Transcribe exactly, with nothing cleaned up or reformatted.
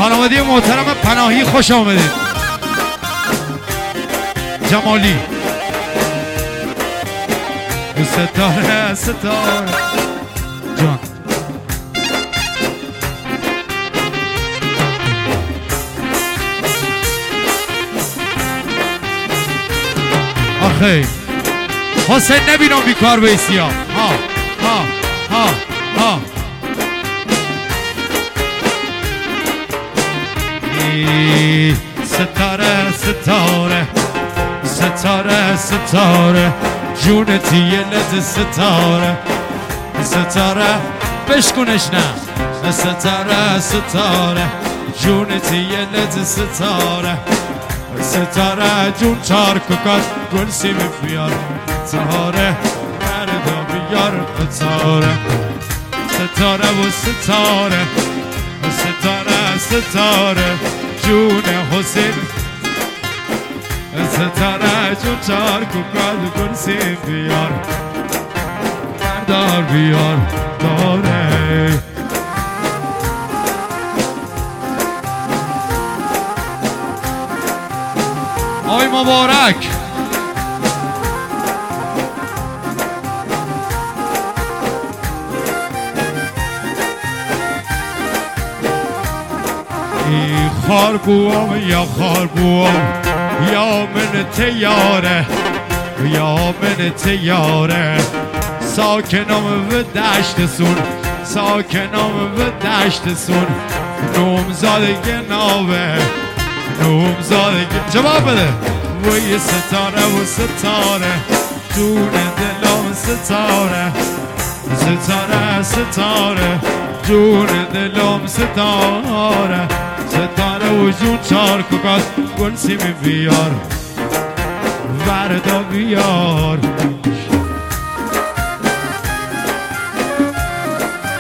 خانواده محترم پناهی خوش آمدید. جمالی ستاره ستاره جان آخه حسین نبینم بیکار بیسی ها ها ها ها ها ستاره ستاره ستاره ستاره جونتی یه لد ستاره ستاره بشکنش نه ستاره ستاره جونتی یه لد ستاره ستاره جون چار ککات گل سیم بیار ستاره مردا بیار ستاره ستاره و ستاره ستاره ستاره جون حسین ستاره جون چار ککات گل سیم بیار دار بیار داره آی مبارک ای خار بوام یا خار بوام یا من تیاره یا من تیاره ساکنم و دشت سون ساکنم و دشت سون نومزادگی ناوه نومزادگی جواب بده وی ستاره و ستاره جون دلم ستاره ستاره ستاره جون دلم ستاره ستاره و جون چار ککات گل سیمی بیار وردا بیار